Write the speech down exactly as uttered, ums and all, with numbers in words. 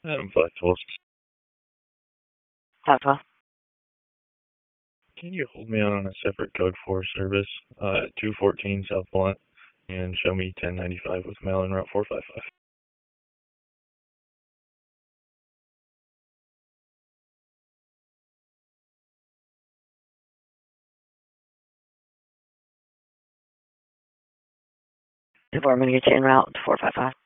I'm flexible. Five twelve. Can you hold me on a separate code four service, uh, two fourteen South Blunt, and show me ten ninety-five with mail in route four five five? If I'm going to get you en route to four five five.